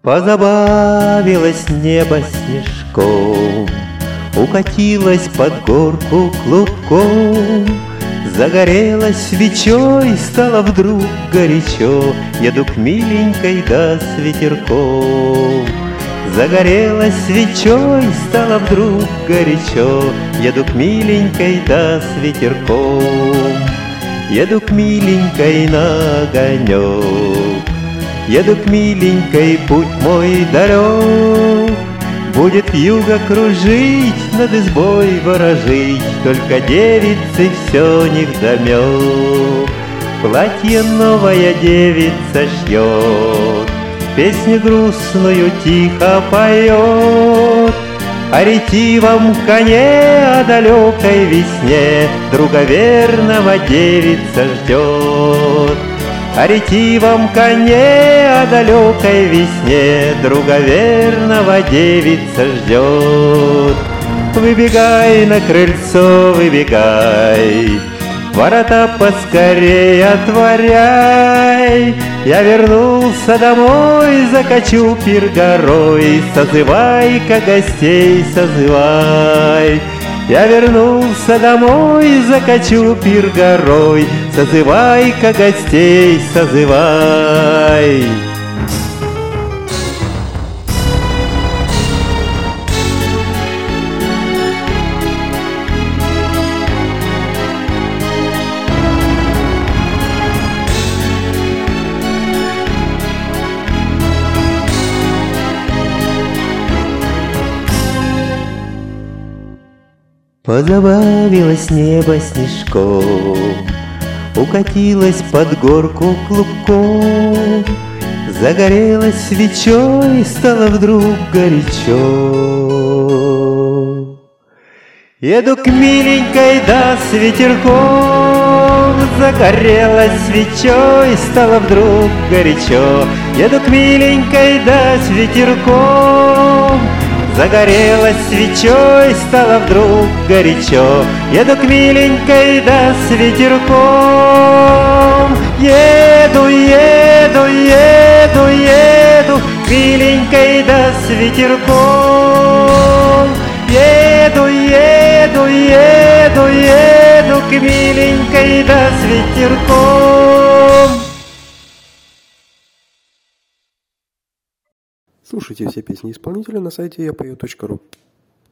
Позабавилось небо снежком, укатилась под горку клубком, загорелась свечой, стало вдруг горячо. Еду к миленькой да с ветерком. Загорелась свечой, стало вдруг горячо. Еду к миленькой да с ветерком. Еду к миленькой на огонек. Еду к миленькой, путь мой далек. Будет вьюга кружить, над избой ворожить, только девицы все невдомек. Платье новая девица шьет, песню грустную тихо поет. О ретивом коне, о далекой весне друга верного девица ждет. О ретивом коне, о далекой весне друга верного девица ждет. Выбегай на крыльцо, выбегай, ворота поскорей отворяй. Я вернулся домой, закачу пир горой, созывай-ка гостей, созывай. Я вернулся домой, закачу пир горой, созывай-ка гостей, созывай. Позабавилось небо снежком, укатилась под горку клубком, загорелась свечой, стало вдруг горячо. Еду к миленькой да с ветерком. Загорелась свечой, стало вдруг горячо. Еду к миленькой да с ветерком. Загорелась свечой, стало вдруг горячо. Еду к миленькой да с ветерком. Еду, еду, еду, еду к миленькой да с ветерком. Еду, еду, еду, еду к миленькой да с ветерком. Слушайте все песни исполнителя на сайте yapою.ru.